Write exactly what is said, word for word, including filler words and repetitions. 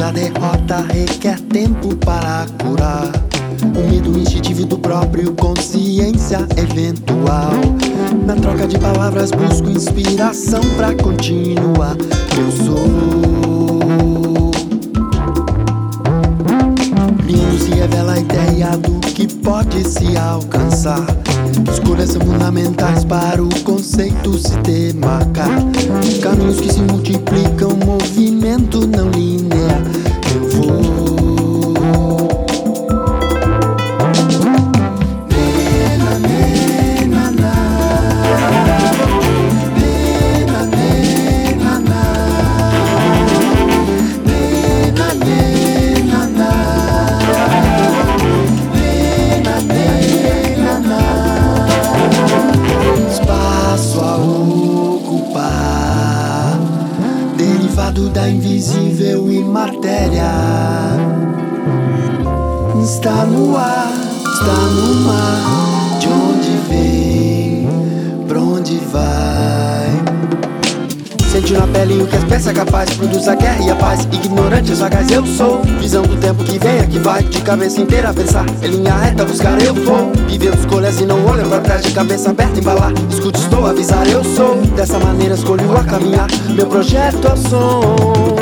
Cada derrota requer tempo para curar. O medo instintivo do próprio, consciência eventual. Na troca de palavras busco inspiração pra continuar. Eu sou. Lindo se revela a ideia do que pode se alcançar. Escolhas são fundamentais para o conceito se demarcar. Caminhos que se multiplicam, movimento não linear. Eu vou. Derivado da invisível e matéria. Está no ar, está no mar. De onde vem, pra onde vai? Sente na pele o que as peças é capaz. Produz a guerra e a paz. Ignorante, sagaz eu sou. Visão do tempo que vem, que vai. De cabeça inteira a pensar. Em linha reta buscar eu vou. Vivendo escolhas e não olho pra trás. De cabeça aberta embalar. Escute, estou a avisar eu sou. Dessa maneira escolho a caminhar. Meu projeto é o som.